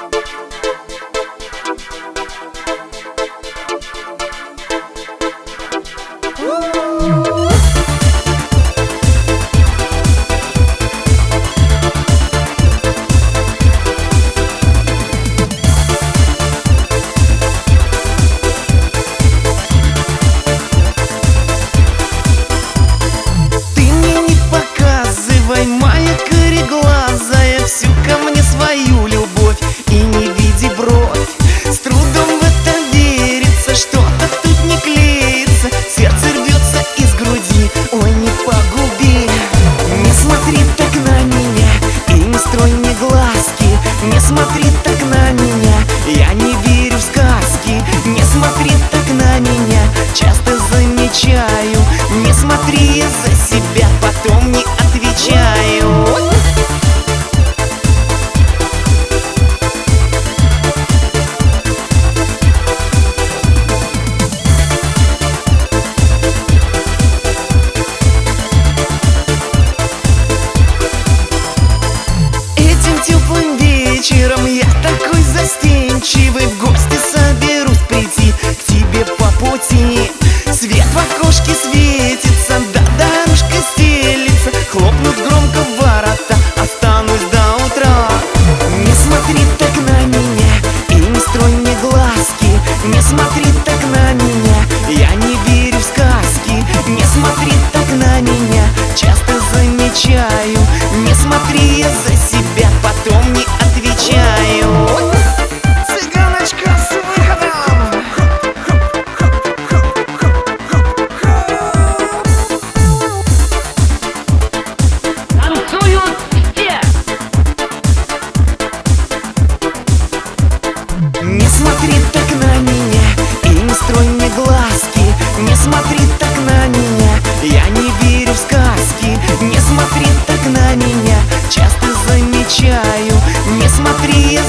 Моя кореглазая, всю ко мне свою любовь и не види бровь. С трудом в это верится, что-то тут не клеится, сердце рвется из груди, ой, не погуби. Не смотри так на меня и не строй мне глазки, не смотри так на меня, я не верю в сказки. Не смотри так на меня, часто замечаю, не смотри я за себя, потом не отвечаю. Этим теплым вечером я такой застенчивый, в гости соберусь прийти к тебе по пути. Свет в окошке светится, да дорожка стелится, хлопнут громко ворота, останусь до утра. Не смотри так на меня и не строй мне глазки, не смотри так на меня, я не верю в сказки. Не смотри так на меня, часто замечаю, не смотри я за себя, потом не отвечаю. Цыганочка с выходом. Танцуют все! Не смотри так на меня и не строй мне глазки, не смотри так на меня, я не верю в сказки. Не смотри так на меня, часто замечаю, не смотри я